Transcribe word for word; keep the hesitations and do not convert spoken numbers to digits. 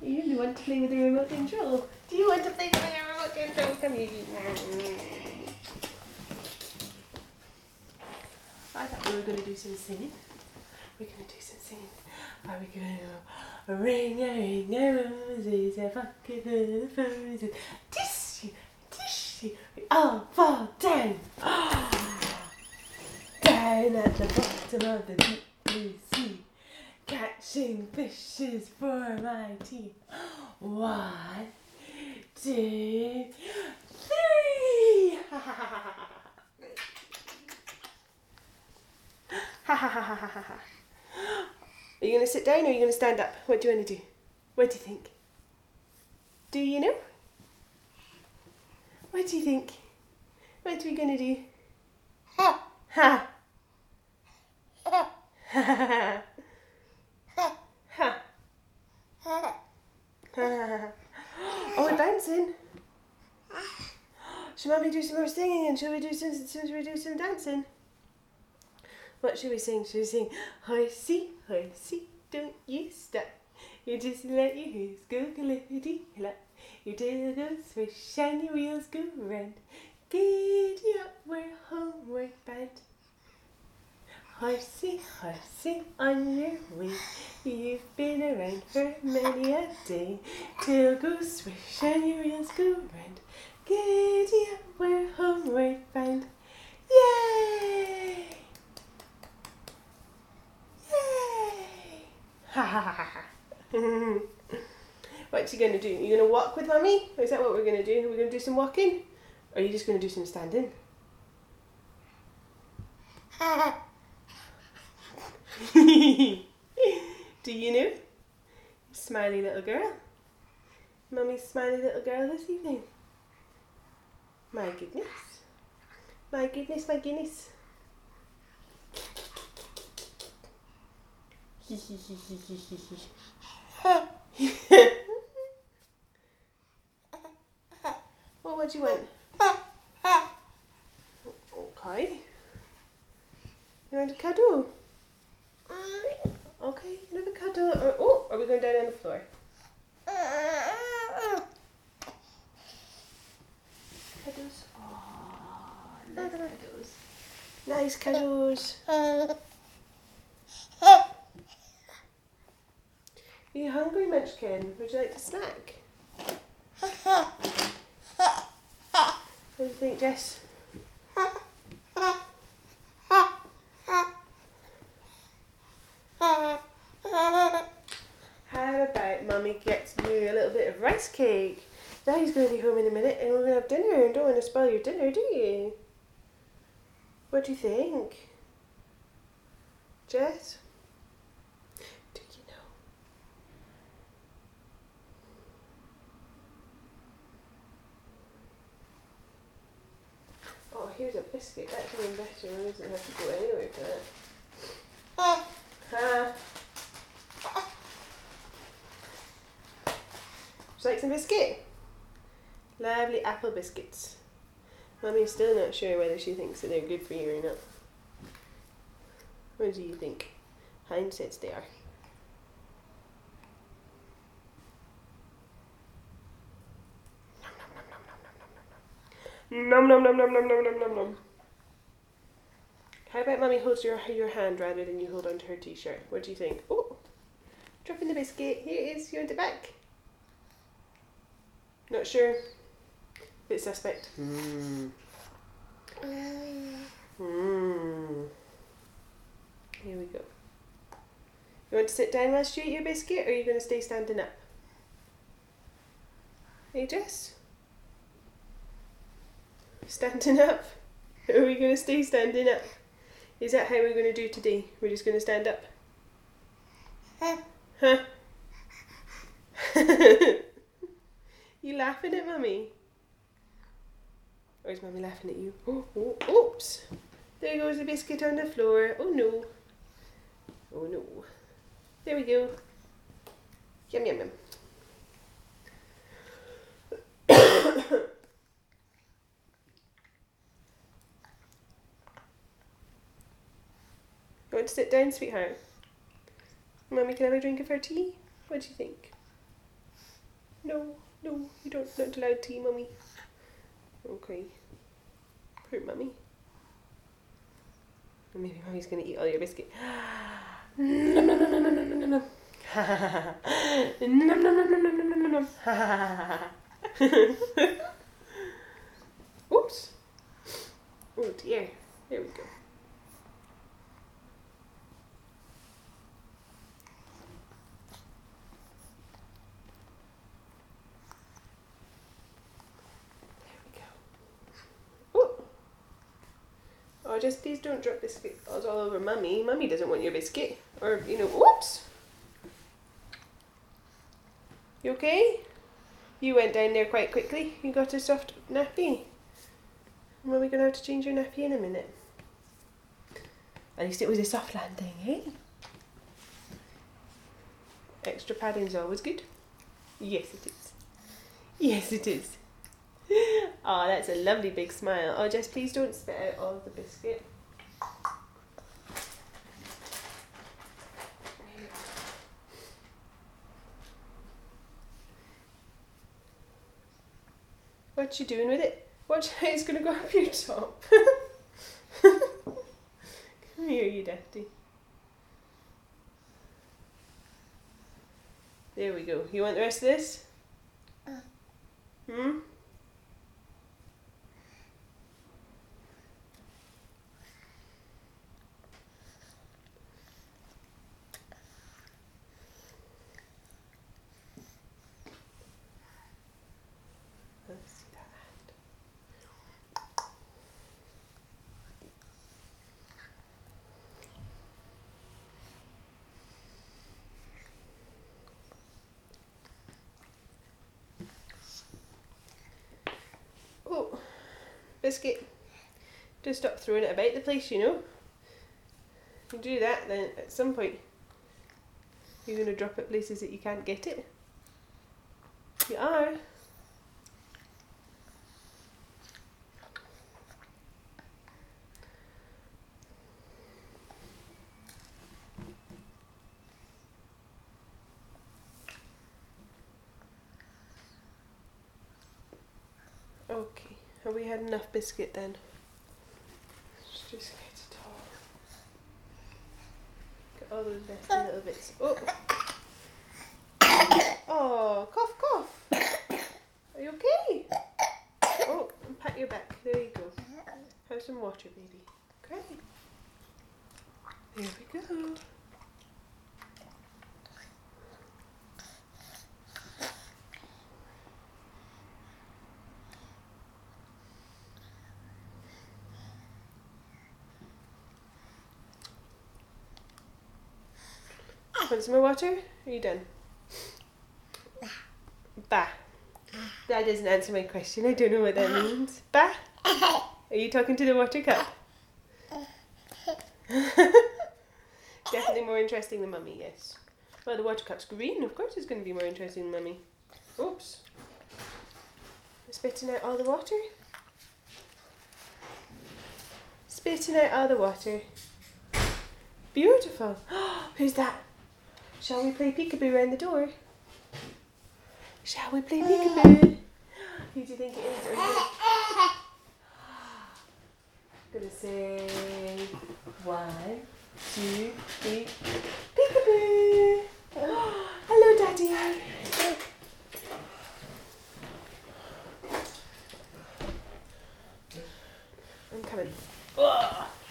You want to play with the remote control? Do you want to play with the remote control? Come here. I thought we were going to do some singing. We're going to do some singing. Are we going to ring a ring a roses, a bucket full of roses, tissue, tissue, we all fall down. Down at the bottom of the deep blue sea, catching fishes for my tea. One, two, three. Ha ha ha ha ha. Ha ha ha ha ha ha. Are you going to sit down or are you going to stand up? What do you want to do? What do you think? Do you know? What do you think? What are we going to do? Ha! Ha! Ha! Ha! Ha! Ha! Oh, we're bouncing. Should Mummy do some more singing and should we do some, should we do some dancing? What should we sing? Should we sing, horsey, horsey, don't you stop. You just let your ears go clippity-clop. Your tail goes swish and your wheels go round. Giddy up, we're homeward bound. Horsey, horsey, on your way. You've been around for many a day. Tail goes swish and your wheels go round. Giddy up, we're homeward bound. Yay! Ha ha ha ha. What's you going to do? Are you going to walk with Mummy? Or is that what we're going to do? Are we going to do some walking? Or are you just going to do some standing? Do you know? Smiley little girl. Mummy's smiley little girl this evening. My goodness. My goodness, my goodness. Well, what do you want? Okay. You want a cuddle? Okay, you have a cuddle. Or, oh, are we going down on the floor? Cuddles. Oh, nice cuddles. Nice cuddles. Are you hungry, Munchkin? Would you like to snack? What do you think, Jess? How about Mummy gets you a little bit of rice cake? Daddy's going to be home in a minute and we're going to have dinner and don't want to spoil your dinner, do you? What do you think? Jess? Do you know? Oh, here's a biscuit. That's even better. I doesn't have to go anywhere for that. Ah. Would you like some biscuit? Lovely apple biscuits. Mummy's still not sure whether she thinks that they're good for you or not. What do you think? Heinz says they are. Nom nom nom nom nom nom nom nom nom. How about Mummy holds your your hand rather than you hold onto her t-shirt? What do you think? Oh, dropping the biscuit. Here it is. You want it back? Not sure. Bit suspect. Mmm. Mmm. Here we go. You want to sit down whilst you eat your biscuit, or are you going to stay standing up? Hey, Jess? Standing up? Or are we going to stay standing up? Is that how we're going to do today? We're just going to stand up? Huh? You laughing at Mummy? Or is Mummy laughing at you? Oh, oh, oops! There goes the biscuit on the floor. Oh no. Oh no. There we go. Yum yum yum. You want to sit down, sweetheart? Mummy, can I have a drink of her tea? What do you think? No, no, you don't, not allowed tea, mummy. Okay. Poor mummy. Maybe mummy's gonna eat all your biscuit. Nom nom nom nom nom nom nom nom. Nom nom nom nom nom nom nom nom. Oops. Oh dear. There we go. Oh, just please don't drop biscuit all over mummy. Mummy doesn't want your biscuit. Or, you know, whoops. You okay? You went down there quite quickly. You got a soft nappy. Mummy gonna have to change your nappy in a minute. At least it was a soft landing, eh? Extra padding's always good. Yes, it is. Yes, it is. Oh, that's a lovely big smile. Oh, just please don't spit out all of the biscuit. What you doing with it? Watch how it's going to go up your top. Come here, you dafty. There we go. You want the rest of this? Hmm? Let's see that. Oh, biscuit. Just stop throwing it about the place, you know. You do that, then at some point you're going to drop it places that you can't get it. You are. Okay, have we had enough biscuit then? Let's just get it all. Get all those nasty little bits. Oh! Oh, cough, cough! Are you okay? Oh, and pat your back. There you go. Have some water, baby. Okay. There we go. Want some more water? Are you done? Bah. That doesn't answer my question. I don't know what that means. Bah? Are you talking to the water cup? Definitely more interesting than mummy, yes. Well, the water cup's green. Of course it's going to be more interesting than mummy. Oops. Spitting out all the water. Spitting out all the water. Beautiful. Who's that? Shall we play peekaboo around the door? Shall we play peekaboo? Who do you think it is? Are you gonna say one, two, three, peekaboo! Hello, Daddy. I'm coming. Ugh.